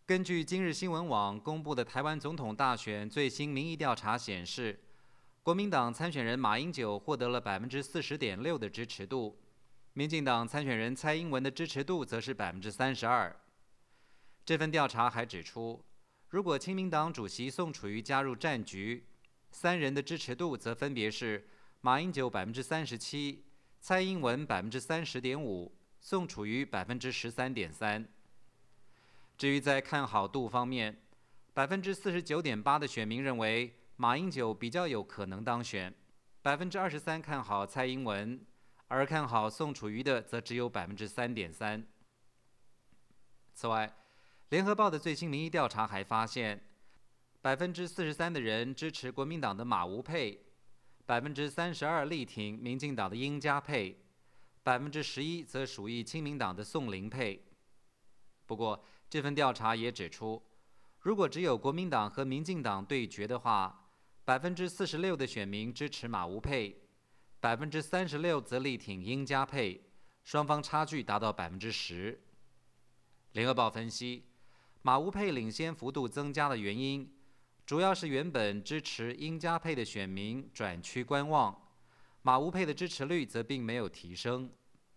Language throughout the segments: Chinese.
根据今日新闻网公布的台湾总统大选最新民意调查显示，国民党参选人马英九获得了40.6%的支持度，民进党参选人蔡英文的支持度则是32%。这份调查还指出，如果亲民党主席宋楚瑜加入战局，三人的支持度则分别是马英九37%，蔡英文30.5%，宋楚瑜13.3%。至于在看好度方面，49.8%的选民认为马英九比较有可能当选，23%看好蔡英文，而看好宋楚瑜的则只有3.3%。此外，联合报的最新民意调查还发现，43%的人支持国民党的马吴配，32%力挺民进党的英佳配，11%则属于亲民党的宋林配。不过，这份调查也指出，如果只有国民党和民进党对决的话，46%的选民支持马吴配，36%则力挺英佳配，双方差距达到10%。联合报分析，马吴配领先幅度增加的原因，主要是原本支持英佳配的选民转趋观望，马吴配的支持率则并没有提升。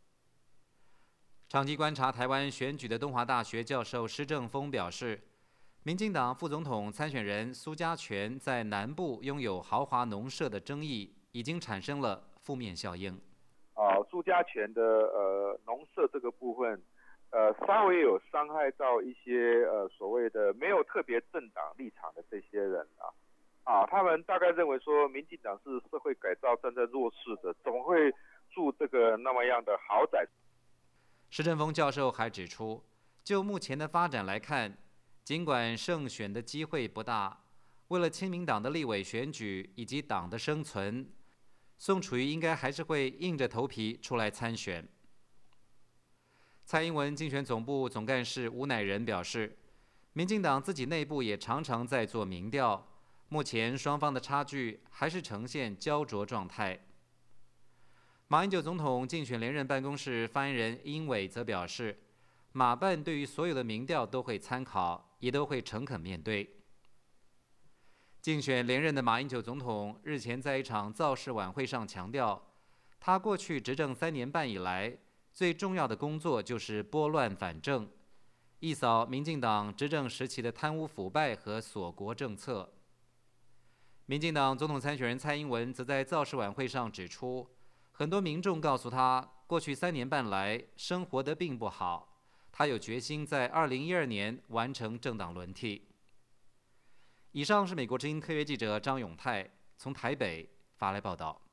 长期观察台湾选举的东华大学教授施正峰表示，民进党副总统参选人苏家全在南部拥有豪华农舍的争议，已经产生了负面效应。 苏家全的农舍这个部分，稍微有伤害到一些所谓的没有特别政党立场的这些人他们大概认为说，民进党是社会改造站在弱势的，怎么会住这个那么样的豪宅？ 施正峰教授还指出，就目前的发展来看，尽管胜选的机会不大，为了亲民党的立委选举以及党的生存，宋楚瑜应该还是会硬着头皮出来参选。蔡英文竞选总部总干事吴乃仁表示，民进党自己内部也常常在做民调，目前双方的差距还是呈现焦灼状态。马英九总统竞选连任办公室发言人殷伟则表示，马办对于所有的民调都会参考，也都会诚恳面对。竞选连任的马英九总统日前在一场造势晚会上强调，他过去执政3年半以来，最重要的工作就是拨乱反正，一扫民进党执政时期的贪污腐败和锁国政策。民进党总统参选人蔡英文则在造势晚会上指出，很多民众告诉他，过去3年半来生活得并不好，他有决心在2012年完成政党轮替。以上是美国之音特约记者张永泰从台北发来报道。